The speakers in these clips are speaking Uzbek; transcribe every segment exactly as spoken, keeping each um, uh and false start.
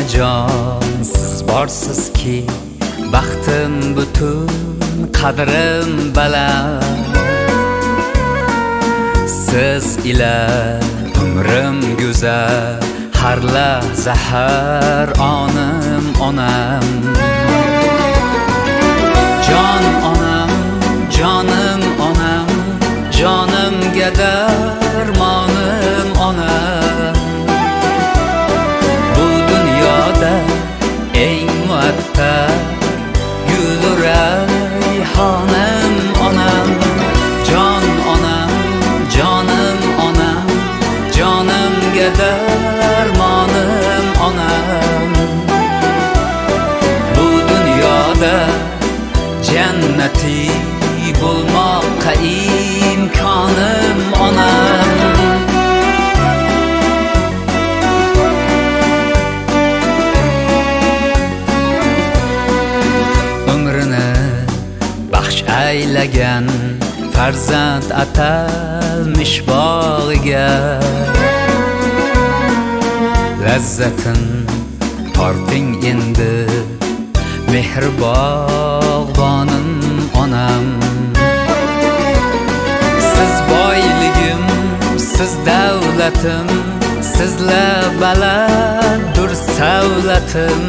onajon siz borsizki, baxtim butun, qadrim baland. Siz ila umrim go'zal, har lahza har onim onam. Jon onam, jonim onam, jonimga darmonim onam. Bu dunyoda eng muattar gul rayhonim onam. Jon onam, jonim onam, jonimga darmonim onam. Bu dunyoda jannati bo'lmoqqa imkonim onam. Umrini baxsh aylagan farzand atalmish bog'iga, lazzatin torting endi mehribog'bonim onam. Siz boyligim, siz davlatim, sizlar balanddur savlatim.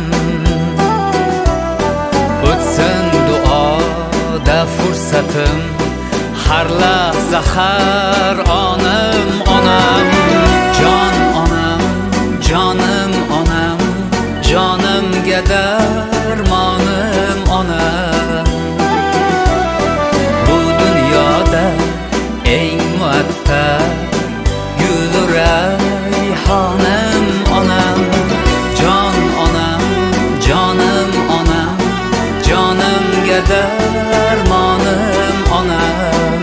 O'tsin duoda fursatim, har lahza har onim onam. Jon onam, jonim onam, jonimga darmonim onam. Bu dunyoda eng muattar gul rayhonim onam. Jon onam, jonim onam, jonimga darmonim onam.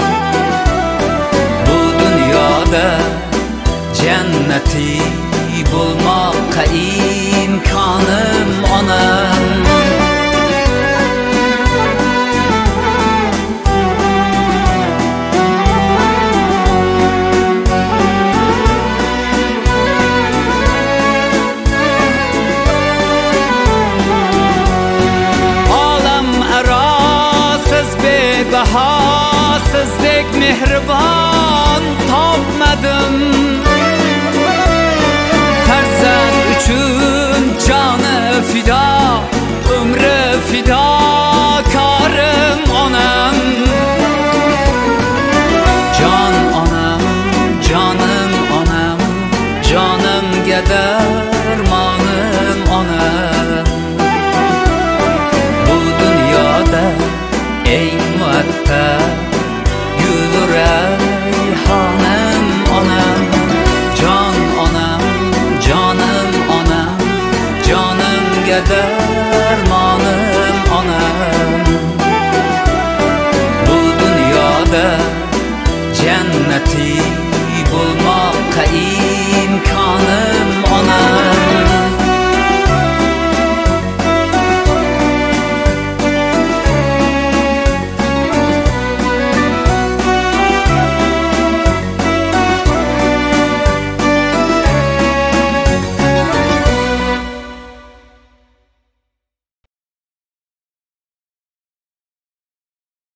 Bu dunyoda jannati bo'lmoqqa imkonim onam. Olam aro siz bebaho, sizdek mehribon topmadim. Farzand uchun joni fido, umri fido korim onam. Jon onam, jonim onam, jonimga darmonim onam. Bu dunyoda eng muattar